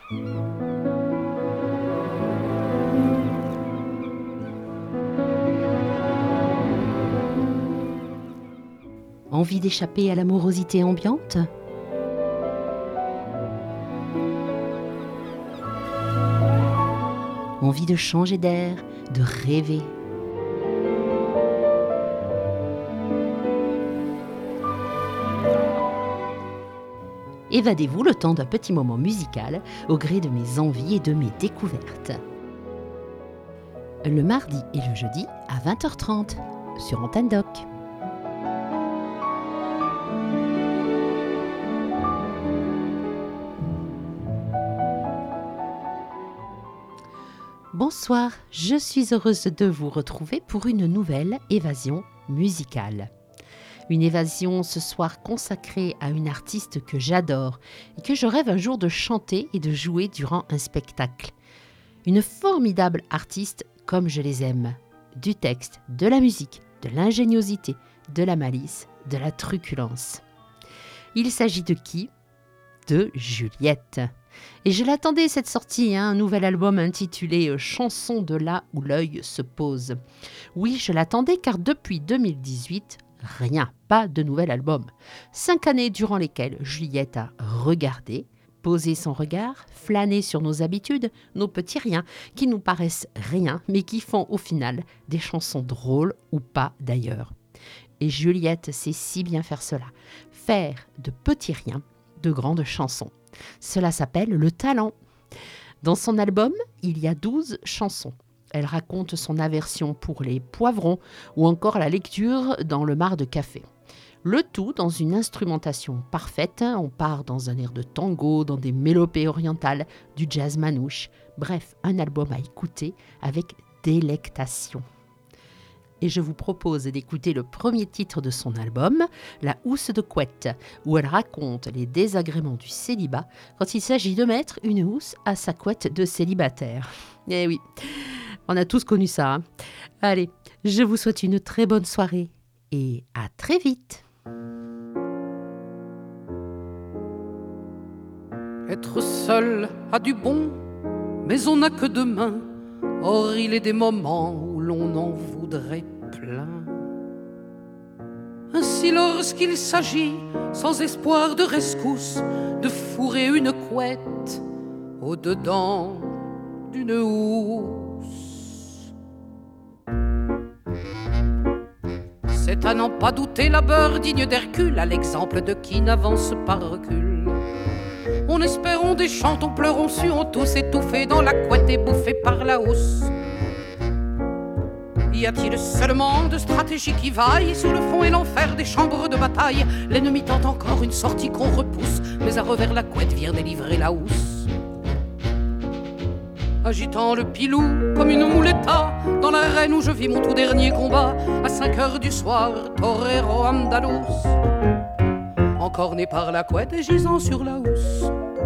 Envie d'échapper à la morosité ambiante ? Envie de changer d'air, de rêver ? Évadez-vous le temps d'un petit moment musical au gré de mes envies et de mes découvertes. Le mardi et le jeudi à 20h30 sur Antenne Doc. Bonsoir, je suis heureuse de vous retrouver pour une nouvelle évasion musicale. Une évasion ce soir consacrée à une artiste que j'adore et que je rêve un jour de chanter et de jouer durant un spectacle. Une formidable artiste comme je les aime. Du texte, de la musique, de l'ingéniosité, de la malice, de la truculence. Il s'agit de qui ? De Juliette. Et je l'attendais cette sortie, un nouvel album intitulé « Chansons de là où l'œil se pose ». Oui, je l'attendais car depuis 2018, rien, pas de nouvel album. 5 années durant lesquelles Juliette a regardé, posé son regard, flâné sur nos habitudes, nos petits riens, qui nous paraissent rien, mais qui font au final des chansons drôles ou pas d'ailleurs. Et Juliette sait si bien faire cela, faire de petits riens de grandes chansons. Cela s'appelle le talent. Dans son album, il y a 12 chansons. Elle raconte son aversion pour les poivrons ou encore la lecture dans le mar de café. Le tout dans une instrumentation parfaite. On part dans un air de tango, dans des mélopées orientales, du jazz manouche. Bref, un album à écouter avec délectation. Et je vous propose d'écouter le premier titre de son album, La housse de couette, où elle raconte les désagréments du célibat quand il s'agit de mettre une housse à sa couette de célibataire. Eh oui, on a tous connu ça. Hein. Allez, je vous souhaite une très bonne soirée et à très vite. Être seul a du bon, mais on n'a que 2 mains. Or il est des moments où l'on en voudrait plein. Ainsi lorsqu'il s'agit, sans espoir de rescousse, de fourrer une couette au-dedans d'une housse. C'est à n'en pas douter labeur digne d'Hercule, à l'exemple de qui n'avance pas recul. On espère, on déchante, on pleure, on sue, on tous étouffés dans la couette et bouffés par la housse. Y a-t-il seulement de stratégie qui vaille sous le fond et l'enfer des chambres de bataille? L'ennemi tente encore une sortie qu'on repousse, mais à revers la couette vient délivrer la housse. Agitant le pilou comme une mouletta dans l'arène où je vis mon tout dernier combat, à 5h du soir, torero andalous, encorné par la couette et gisant sur la housse.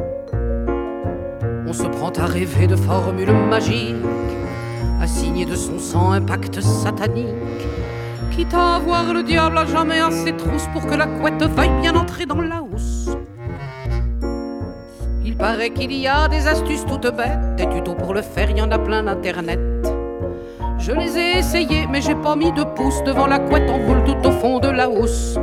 On se prend à rêver de formules magiques, à signer de son sang un pacte satanique, quitte à avoir le diable à jamais à ses trousses pour que la couette veuille bien entrer dans la housse. Il paraît qu'il y a des astuces toutes bêtes, des tutos pour le faire, il y en a plein d'internet. Je les ai essayés, mais j'ai pas mis de pouce devant la couette en boule tout au fond de la housse.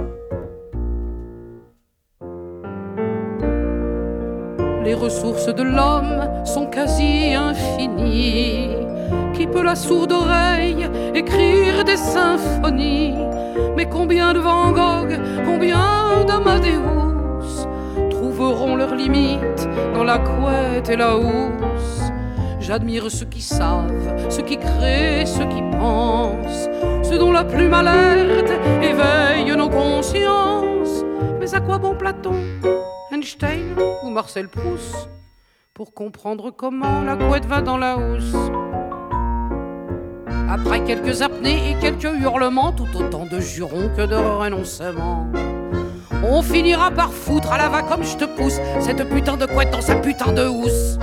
Les ressources de l'homme sont quasi infinies. Qui peut la sourde oreille écrire des symphonies? Mais combien de Van Gogh, combien d'Amadeus trouveront leurs limites dans la couette et la housse? J'admire ceux qui savent, ceux qui créent, ceux qui pensent, ceux dont la plume alerte éveille nos consciences. Mais à quoi bon Platon, Einstein ou Marcel Proust pour comprendre comment la couette va dans la housse? Après quelques apnées et quelques hurlements, tout autant de jurons que de renoncements, on finira par foutre à la va comme je te pousse cette putain de couette dans sa putain de housse.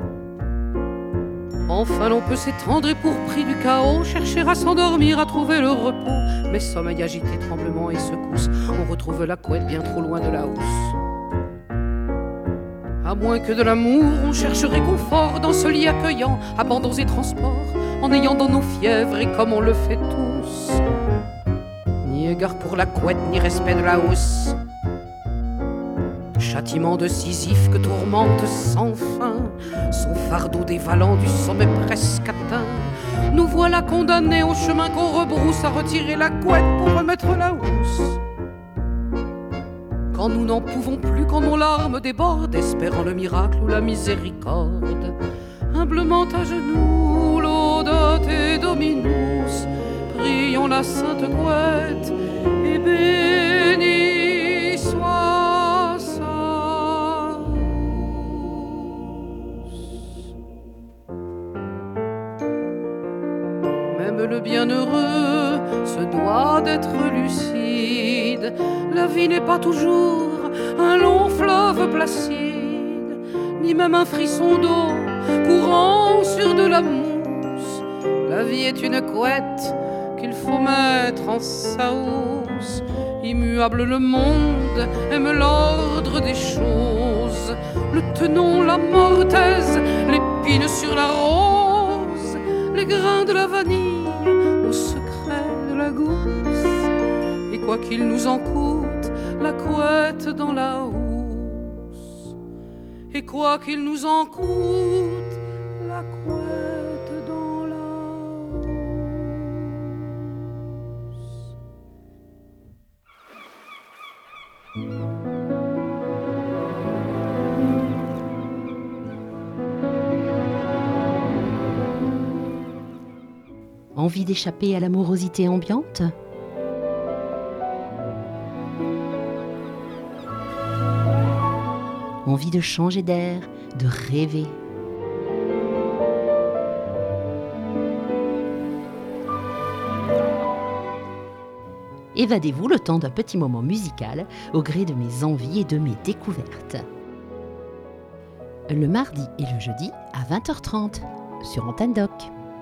Enfin l'on peut s'étendre et pour prix du chaos chercher à s'endormir, à trouver le repos. Mais sommeil agité, tremblement et secousse, on retrouve la couette bien trop loin de la housse. À moins que de l'amour, on cherche réconfort dans ce lit accueillant, abandons et transports, en ayant dans nos fièvres et comme on le fait tous. Ni égard pour la couette, ni respect de la housse. Châtiment de Sisyphe que tourmente sans fin son fardeau dévalant du sommet presque atteint. Nous voilà condamnés au chemin qu'on rebrousse, à retirer la couette pour remettre la housse. Quand nous n'en pouvons plus, quand nos larmes débordent, espérant le miracle ou la miséricorde, humblement à genoux, Laudate Dominus, prions la sainte couette et béni soit sa housse. Même le bienheureux se doit d'être lucide. La vie n'est pas toujours un long fleuve placide, ni même un frisson d'eau courant sur de la mousse. La vie est une couette qu'il faut mettre en sa housse. Immuable le monde aime l'ordre des choses. Le tenon, la mortaise, l'épine sur la rose, les grains de la vanille au secret de la gousse. Et quoi qu'il nous en coûte, la couette dans la housse. Et quoi qu'il nous en coûte, la couette dans la housse. Envie d'échapper à l'amorosité ambiante ? Envie de changer d'air, de rêver. Évadez-vous le temps d'un petit moment musical au gré de mes envies et de mes découvertes. Le mardi et le jeudi à 20h30 sur Antenne Doc.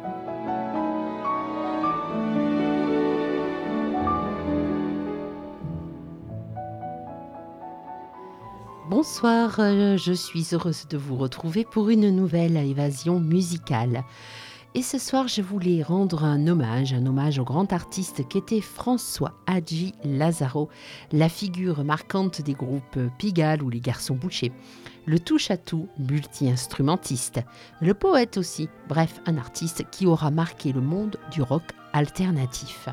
Bonsoir, je suis heureuse de vous retrouver pour une nouvelle évasion musicale. Et ce soir, je voulais rendre un hommage au grand artiste qu'était François Hadji Lazaro, la figure marquante des groupes Pigalle ou les Garçons Bouchers, le touche-à-tout multi-instrumentiste, le poète aussi, bref, un artiste qui aura marqué le monde du rock alternatif.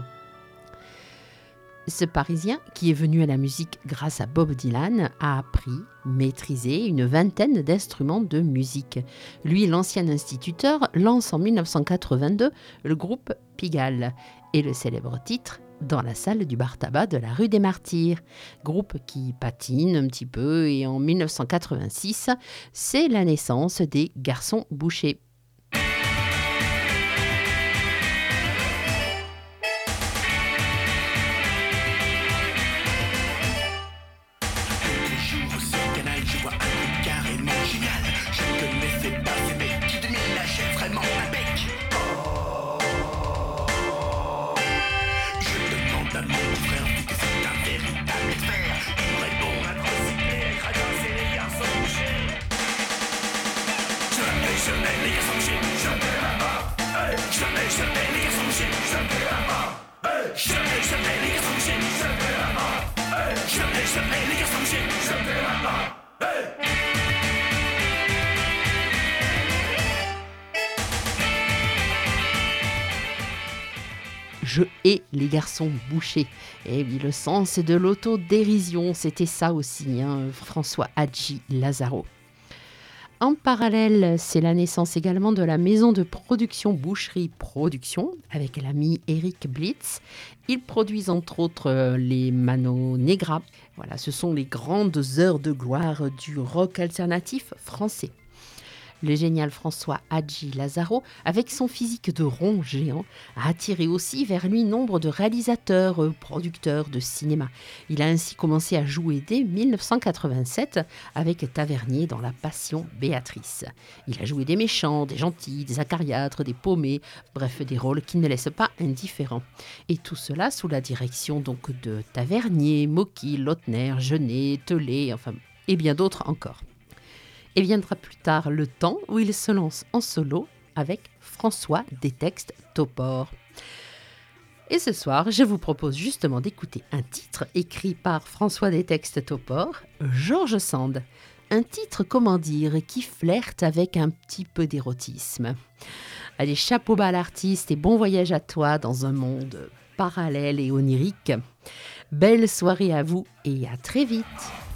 Ce Parisien, qui est venu à la musique grâce à Bob Dylan, a appris, maîtrisé une vingtaine d'instruments de musique. Lui, l'ancien instituteur, lance en 1982 le groupe Pigalle et le célèbre titre « Dans la salle du bar tabac de la rue des Martyrs », groupe qui patine un petit peu, et en 1986, c'est la naissance des Garçons Bouchers. Je hais les garçons bouchés. Et oui, le sens de l'autodérision, c'était ça aussi, François Hadji Lazaro. En parallèle, c'est la naissance également de la maison de production Boucherie Production avec l'ami Eric Blitz. Ils produisent entre autres les Mano Negra. Voilà, ce sont les grandes heures de gloire du rock alternatif français. Le génial François Hadji Lazaro, avec son physique de rond géant, a attiré aussi vers lui nombre de réalisateurs, producteurs de cinéma. Il a ainsi commencé à jouer dès 1987 avec Tavernier dans La Passion Béatrice. Il a joué des méchants, des gentils, des acariâtres, des paumés, bref, des rôles qui ne laissent pas indifférents. Et tout cela sous la direction donc de Tavernier, Mocky, Lautner, Jeunet, Tellet, et bien d'autres encore. Et viendra plus tard le temps où il se lance en solo avec François Detexte Topor. Et ce soir, je vous propose justement d'écouter un titre écrit par François Detexte Topor, George Sand. Un titre, comment dire, qui flirte avec un petit peu d'érotisme. Allez, chapeau bas à l'artiste et bon voyage à toi dans un monde parallèle et onirique. Belle soirée à vous et à très vite.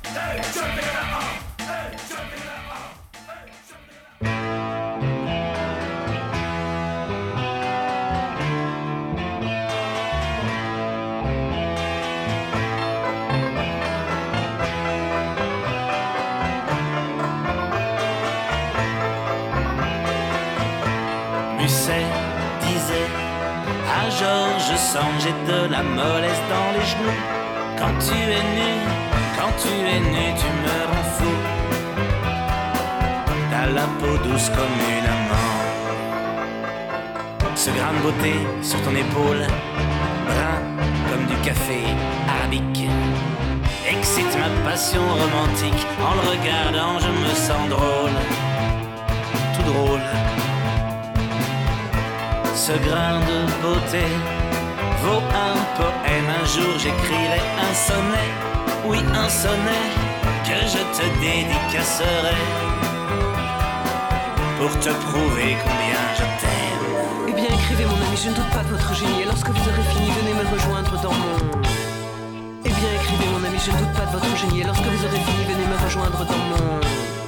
Musset disait à George Sand, j'ai de la mollesse dans les genoux. Quand tu es nu, tu me rends fou. T'as la peau douce comme une amande, ce grain de beauté sur ton épaule, brun comme du café arabique, excite ma passion romantique. En le regardant, je me sens drôle, tout drôle. Ce grain de beauté vaut un poème. Un jour j'écrirai un sonnet, oui un sonnet, que je te dédicacerai pour te prouver combien je t'aime. Eh bien écrivez mon ami, je ne doute pas de votre génie. Et lorsque vous aurez fini, venez me rejoindre dans mon... Eh bien écrivez mon ami, je ne doute pas de votre génie. Et lorsque vous aurez fini, venez me rejoindre dans mon...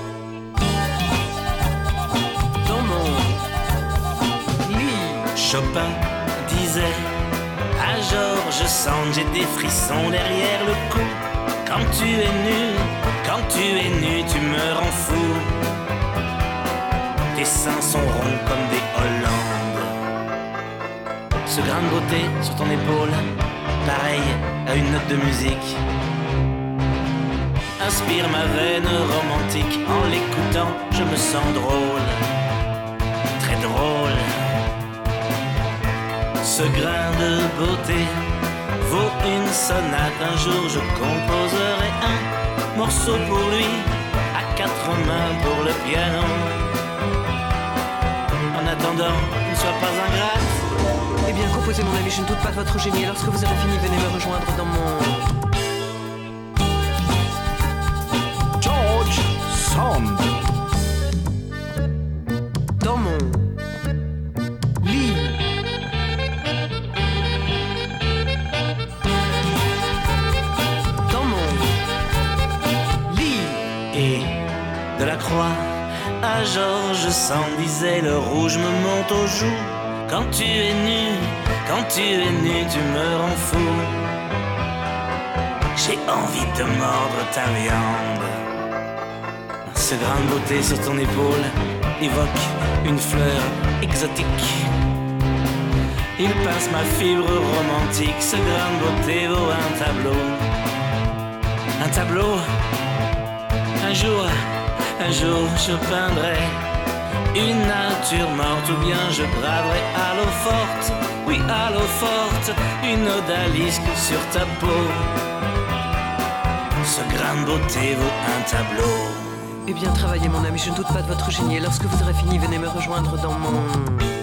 Chopin disait à George Sand, j'ai des frissons derrière le cou. Quand tu es nu, tu me rends fou. Tes seins sont ronds comme des Hollandes, ce grain de beauté sur ton épaule, pareil à une note de musique, inspire ma veine romantique. En l'écoutant, je me sens drôle, très drôle. Ce grain de beauté vaut une sonate. Un jour je composerai un morceau pour lui, à 4 mains pour le piano. En attendant, ne sois pas ingrate. Eh bien composez mon ami, je ne doute pas de votre génie. Et lorsque vous aurez fini, venez me rejoindre dans mon... George Sand. Dans mon... lit. De la croix à George Sand disait, le rouge me monte aux joues. Quand tu es nu, tu me rends fou. J'ai envie de mordre ta viande. Ce grain de beauté sur ton épaule évoque une fleur exotique. Il passe ma fibre romantique. Ce grain de beauté vaut un tableau. Un tableau. Un jour je peindrai une nature morte, ou bien je graverai à l'eau forte, oui à l'eau forte, une odalisque sur ta peau. Ce grain de beauté vaut un tableau. Eh bien travaillez mon ami, je ne doute pas de votre génie. Et lorsque vous aurez fini, venez me rejoindre dans mon...